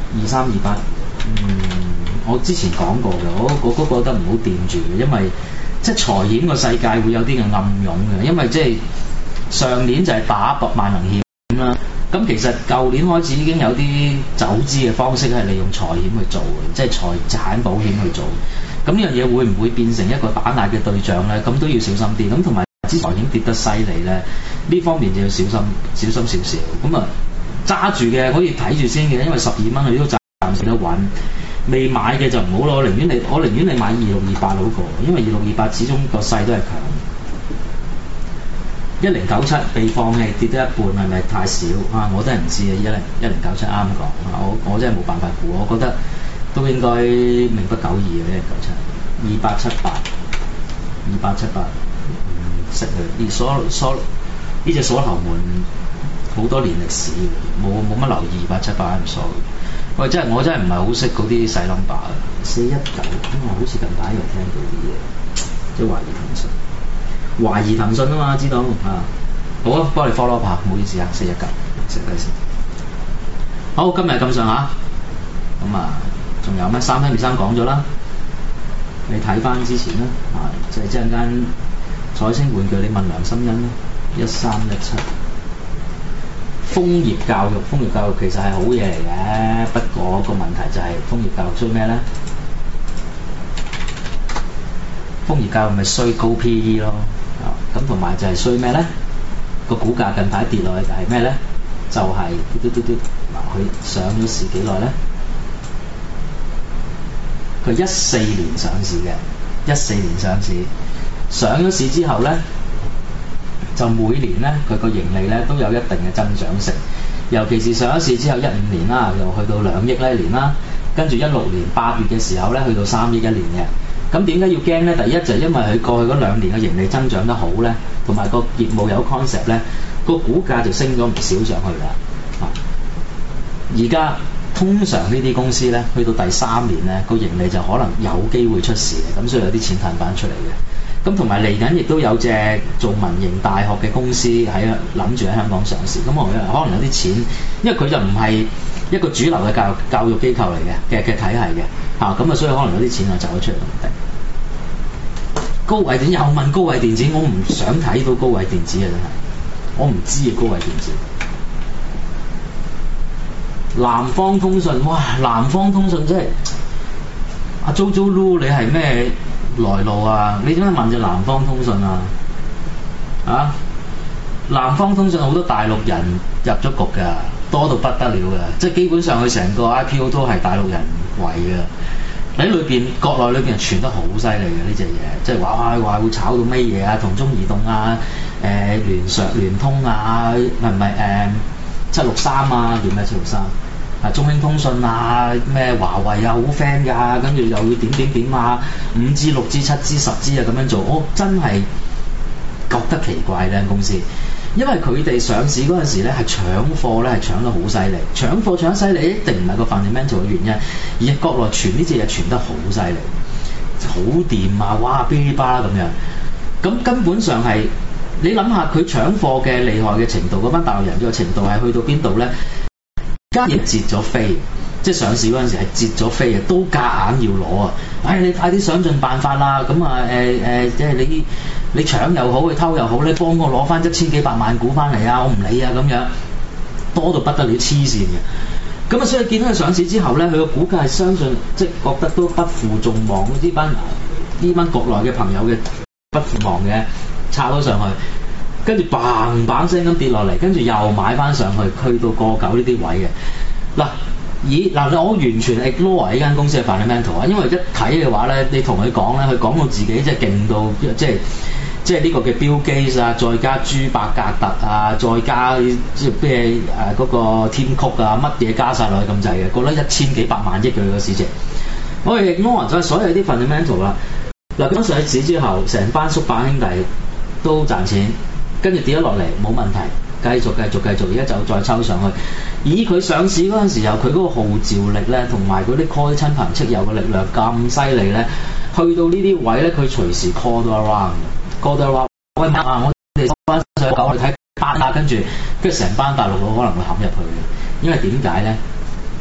二三二八，嗯，我之前講過嘅，我我都覺得唔好掂住嘅，因為即係財險個世界會有啲嘅暗湧嘅，因為即係上年就係打百萬能險啦，咁其實舊年開始已經有啲走資嘅方式係利用財險去做嘅，即係財產保險去做。咁呢樣嘢會唔會變成一個打壓嘅對象咧？咁都要小心啲。咁同埋資財險跌得犀利咧，呢方面就要小心小心少少。咁啊揸住嘅可以睇住先嘅，因為十二蚊你都暫時得穩。未買嘅就唔好咯，寧願你我寧願你買二六二八好過，因為二六二八始終個勢都係強。一零九七被放棄跌得一半係咪太少啊？我真係唔知啊！一零一零九七啱講啊，我我真係冇辦法估，我覺得都應該命不久矣嘅一零九七。二八七八，二八七八，唔識佢。而所所呢隻鎖頭門好多年歷史，冇冇乜留意二八七八唔數。喂，真係我真係唔係好識嗰啲細 number 啊！四一九，咁我好似近排又聽到啲嘢，即係懷疑騰訊。懷疑騰訊啊嘛，知道啊？好啊，幫你 follow 下，唔好意思啊，四一九，食低先。好，今日咁上下，咁啊，仲有咩？三分二三講咗啦，你睇翻之前啦，啊，即係即陣間彩星玩具，你問梁心欣啦，一三一七。楓葉教育，楓葉教育其實係好嘢嚟嘅，不過個問題就係楓葉教育衰咩咧？楓葉教育咪衰高 P E 咯，啊咁同埋就係衰咩咧？個股價近排跌落去就係咩咧？就係嘟嘟嘟嘟，嗱佢上咗市幾耐咧？佢一四年上市嘅，一四年上市，上咗市之後咧，就每年咧佢個盈利咧都有一定嘅增長性，尤其是上一市之後一五年啦，又去到兩億呢一年啦，跟住一六年八月嘅時候咧去到三億一年嘅。咁點解要驚咧？第一就係因為佢過去嗰兩年嘅盈利增長得好咧，同埋個業務有 concept 咧，個股價就升咗唔少上去啦。啊，而家通常呢啲公司咧去到第三年咧個盈利就可能有機會出事嘅，咁所以有啲錢彈翻出嚟嘅。咁同埋嚟緊亦都有隻做民營大學嘅公司喺諗住喺香港上市，咁我可能有啲錢，因為佢就唔係一個主流嘅教育教育機構嚟嘅嘅嘅體系嘅嚇，咁啊所以可能有啲錢啊走咗出嚟都唔定。高偉電又問高偉電子，我唔想睇到高偉電子啊，真係我唔知啊高偉電子。南方通訊，哇！南方通訊真係阿 JoJo Lu，你係咩來路啊？你點解問隻南方通訊啊？啊！南方通訊好多大陸人入咗局㗎，多到不得了㗎，即係基本上佢成個 I P O 都係大陸人圍㗎。喺裏邊國內裏邊傳得好犀利嘅呢隻嘢，即係話話會炒到咩嘢啊？同中移動啊、誒、呃、聯上聯通啊，唔係唔係誒七六三啊，叫咩七六三？啊，中興通訊啊，咩華為啊，好 friend 㗎，跟住又要點點點啊，五 G、六 G、七 G、十 G 啊咁樣做，我真係覺得奇怪呢間公司，因為佢哋上市嗰陣時咧係搶貨咧係搶得好犀利，搶貨搶得犀利一定唔係個 fundamental 嘅原因，而係國內傳呢隻嘢傳得好犀利，好掂啊，哇，噼哩啪啦咁樣，咁根本上係你諗下佢搶貨嘅厲害嘅程度，嗰班大陸人嘅程度係去到邊度咧？家亦截咗飛，即係上市嗰陣時係截咗飛嘅，都夾硬要攞啊！唉、哎，你快啲想盡辦法啦！咁啊誒誒，即係你你搶又好，你偷又好，你幫我攞翻一千幾百萬股翻嚟啊！我唔理啊咁樣，多到不得了，黐線嘅。咁啊，所以見到佢上市之後咧，佢個股價係相信即係覺得都不負眾望，呢班呢班國內嘅朋友嘅不負望嘅，插咗上去。跟住嘭嘭聲咁跌落嚟，跟住又買翻上去，去到過九呢啲位嘅。嗱，咦嗱，我完全 ignore 呢間公司嘅 fundamental 啊，因為一睇嘅話咧，你同佢講咧，佢講到自己即係勁到，即係即係呢個嘅 Bill Gates 啊，再加朱伯格特啊，再加即係咩誒嗰個 Tim Cook 啊，乜嘢加晒落去咁滯嘅，覺得一千幾百萬億嘅個市值。我哋 ignore 咗所有啲 fundamental 啦。嗱，咁上市之後，成班叔伯兄弟都賺錢。跟住跌咗落嚟冇問題，繼續繼續繼續，而家就再抽上去。以佢上市嗰陣時候，佢嗰個號召力咧，同埋嗰啲 call 親朋戚友嘅力量咁犀利咧，去到呢啲位咧，佢隨時 call 到 around，call 到 around。喂啊，我哋翻上九去睇班啊，跟住跟住成班大陸佬可能會冚入去嘅，因為點解咧？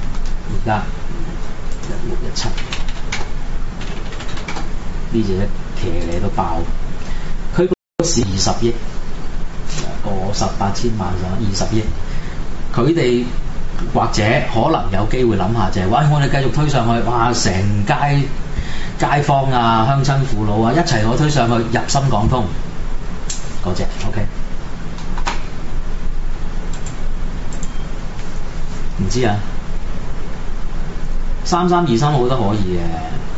而家一六一七呢隻騎呢都爆，佢個市二十億，個十八千萬上二十億，佢哋或者可能有機會諗下就係、是，喂，我哋繼續推上去，哇，成街街坊啊、鄉親父老啊一齊攞推上去入深港通嗰隻 ，OK。唔知啊，三三二三我覺得可以嘅，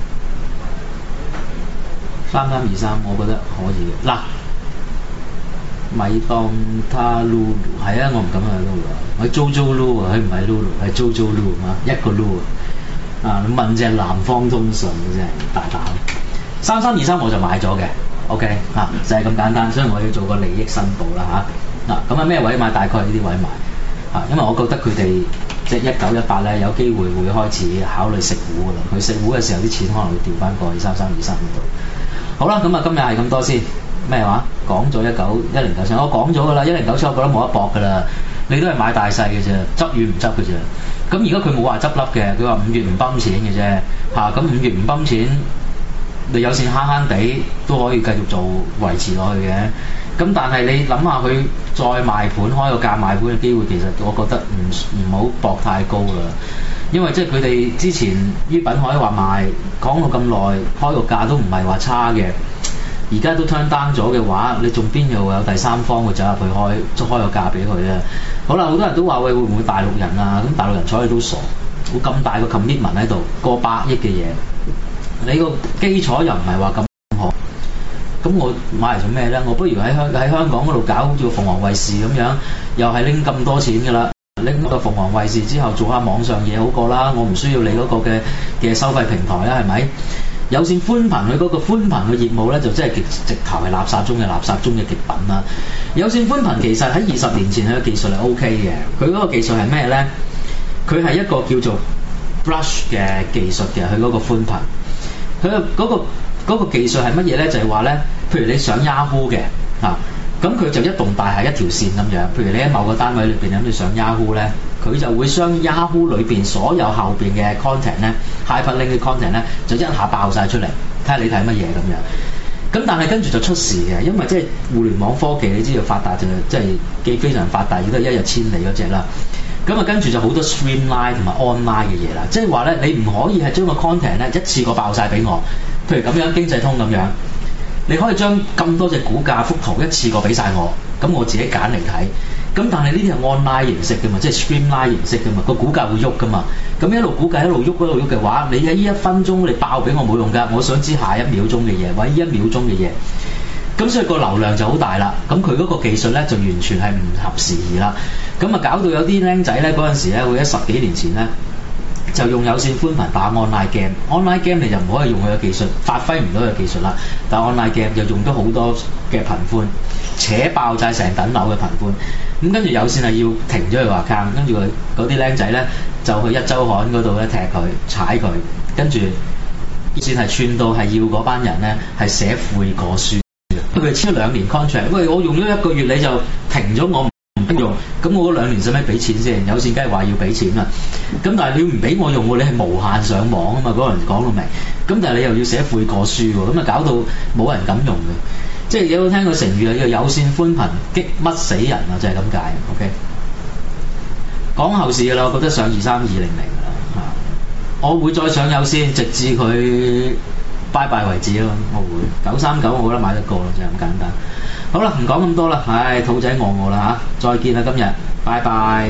三三二三我覺得可以嘅。嗱，咪當他 Lulu 係啊，我唔敢去 Lulu 啊，我 JoJo Lulu 啊，佢唔係 Lulu 係 JoJo Lulu 啊，一個 Lulu 啊，你問隻南方通訊嘅真係大膽。三三二三我就買咗嘅 ，OK 啊，就係、是、咁簡單，所以我要做個利益申報啦嚇。嗱、啊，咁啊咩位買？大概呢啲位買啊，因為我覺得佢哋。即係一九一八咧，有機會會開始考慮食糊㗎啦。佢食糊嘅時候，啲錢可能會調翻過去三三二三嗰度。好啦，咁啊今日係咁多先。咩話？講咗一九一零九七，我講咗㗎啦。一零九七我覺得冇得搏㗎啦。你都係買大細嘅啫，執與唔執嘅啫。咁而家佢冇話執笠嘅，佢話五月唔泵錢嘅啫。嚇、啊，咁五月唔泵錢，你有線慳慳地都可以繼續做維持落去嘅。咁但係你諗下佢再賣盤開個價賣盤嘅機會，其實我覺得唔唔好搏太高啦，因為即係佢哋之前於品海話賣講到咁耐，開個價都唔係話差嘅，而家都 turn down 咗嘅話，你仲邊度有第三方會走入去開開個價俾佢咧？好啦，好多人都話喂，會唔會大陸人啊？咁大陸人睬你都傻，會咁大個 commitment 喺度，過百億嘅嘢，你個基礎又唔係話咁好。咁我買嚟做咩咧？我不如喺香喺香港嗰度搞好似個鳳凰衛視咁樣，又係拎咁多錢㗎啦，拎個鳳凰衛視之後做下網上嘢好過啦。我唔需要你嗰個嘅嘅收費平台啦，係咪？有線寬頻佢嗰個寬頻嘅業務咧，就真係直直頭係垃圾中嘅垃圾中嘅極品啦。有線寬頻其實喺二十年前佢嘅技術係 O K 嘅，佢嗰個技術係咩咧？佢係一個叫做 brush 嘅技術嘅，佢嗰個寬頻，佢嘅嗰個。嗰個技術係乜嘢咧？就係話咧，譬如你上 Yahoo 嘅嚇，咁、啊、佢就一棟大廈一條線咁樣。譬如你喺某個單位裏邊諗住上 Yahoo 咧，佢就會將 Yahoo 裏邊所有後邊嘅 content 咧 hyperlink 嘅 content 咧，就一下爆晒出嚟，睇下你睇乜嘢咁樣。咁但係跟住就出事嘅，因為即係互聯網科技，你知道發達就即係既非常發達，亦都係一日千里嗰隻啦。咁啊，跟住就好多 streamline 同埋 online 嘅嘢啦，即係話咧，你唔可以係將個 content 咧一次過爆晒俾我。譬如咁樣經濟通咁樣，你可以將咁多隻股價幅圖一次過俾晒我，咁我自己揀嚟睇。咁但係呢啲係 online 形式㗎嘛，即係 streamline 形式㗎嘛，個股價會喐㗎嘛。咁一路估計一路喐一路喐嘅話，你喺呢一分鐘你爆俾我冇用㗎，我想知下一秒鐘嘅嘢或者呢一秒鐘嘅嘢。咁所以個流量就好大啦。咁佢嗰個技術咧就完全係唔合時宜啦。咁啊搞到有啲僆仔咧嗰陣時咧，會喺十幾年前咧。就用有線寬頻打 online game，online game 你就唔可以用佢嘅技術，發揮唔到佢嘅技術啦。但 online game 就用咗好多嘅頻寬，扯爆晒成等樓嘅頻寬。咁跟住有線係要停咗佢個 account，跟住佢嗰啲僆仔咧就去一週刊嗰度咧踢佢踩佢，跟住線係串到係要嗰班人咧係寫悔過書。佢哋簽咗兩年 contract， 喂，我用咗一個月你就停咗我。唔用，咁我嗰兩年使咩俾錢先？有線梗係話要俾錢啦。咁但係你唔俾我用喎，你係無限上網啊嘛。嗰個人講到明。咁但係你又要寫悔過書喎，咁啊搞到冇人敢用嘅。即係有冇聽過成語啊？叫有線寬頻激乜死人啊，就係咁解。OK。講後市㗎啦，我覺得上二三二零零㗎啦嚇。我會再上有線，直至佢拜拜為止咯。我會九三九，我覺得買得過咯，就係咁簡單。好啦，唔講咁多啦，唉，肚仔餓我啦嚇，再見啦今日，拜拜。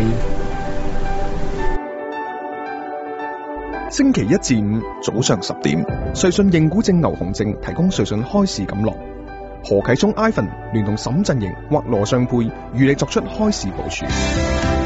星期一至五早上十點，瑞信認股證牛熊證提供瑞信開市錦樂，何啟聰 Ivan 聯同沈振盈或羅尚佩與你作出開市部署。